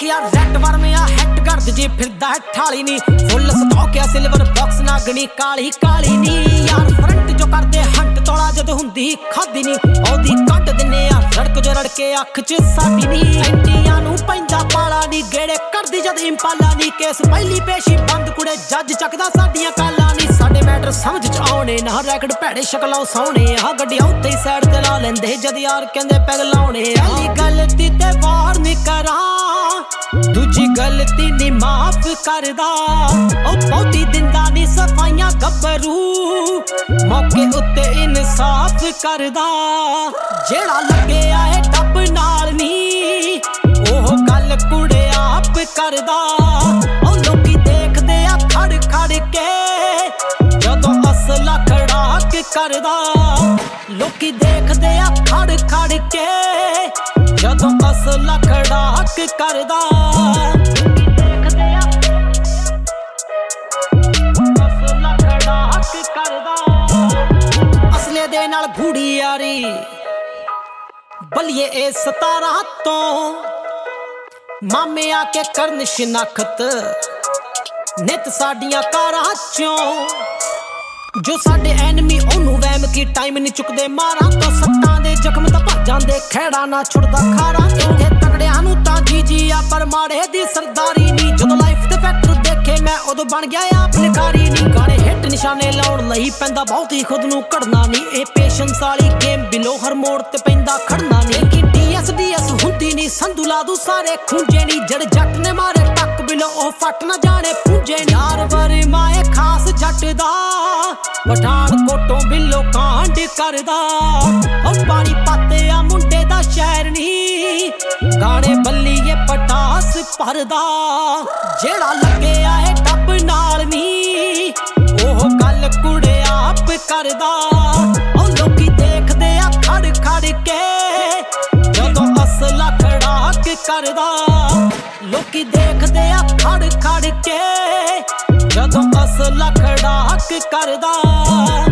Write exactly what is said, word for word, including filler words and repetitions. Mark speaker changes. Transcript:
Speaker 1: देख यार red वर्मिया hat गर्द जी फिरदा है ठाली नी फुल स्टॉक या सिल्वर बॉक्स नागनी काली काली नी यार फ्रंट जो करदे हंट तोला जद हुंदी खादी नी औदी कट दिने आ सड़क जो रड़के अख च साडी नी एंटियां नू पैंदा पाला नी गेड़े करदी जद इंपाला नी केस पहली पेशी बंद कुड़े जज चकदा साडियां काला नी साडे मैटर समझ च आउणे ना रैकड भैड़े शक्लां सोहणे आ गड्डियां उत्ते ही साइड ते ला लेंदे जद यार कहंदे पैग लाउणे अली गलती ते वार नी करा दूजी गलती नी माफ करदा ओ बहुती दिंदा नी सफाइयां गब्बरू मौके उत्ते इंसाफ करदा जेड़ा लगे आए टप नाल नी ओह गल कुड़े आप करदा ओ लोकी देखदे आ खड़ खड़ के जदों असला खड़ाक करदा लोकी देखदे आ खड़ खड़ के जदों असला खड़ाक करदा असला खड़ाक करदा असले दे नाल घूड़ी यारी बलिए ए सतारा तो मामे आके करन शिनाखत नित साडियां कारां चों जो साडे एनमी ओनू वैम की टाइम नहीं चुकदे मारा तो सट्टां दे जख्म तां भर जांदे खैड़ा ना छुड़दा खारा इत्थे तगड़ियां नू तां जी जी आ पर माड़े दी सरदारी नी जदों लाइफ दे फैक्टर देखे मैं उदों बन गया आप निखारी नी गाने हिट निशाने लाउण लई पैंदा बहुत ही खुद नू कढ़ना नी ए पेशेंस वाली गेम बिलो हर मोड़ ते पैंदा खड़ना नी कि डीएस डीएस हुंदी नी संधू ला दू सारे खूंजे नी जड़ जट ने मारे टक बिलो ओ फट ना जाने पूंजे यार बरे माए खास जट दा पठानकोटों बिलो कांड करदा ओ पानी पाते आ मुंडे दा शहर नी गाने बल्लीए पटास भरदा जेड़ा लगे आए टप नाल नी ओह गल कुड़े आप करदा ओ लोकी देखदे आ खड़ खड़ के जदों असला खड़ाक करदा लोकी देखदे आ खड़ खड़ के जदों असला खड़ाक करदा।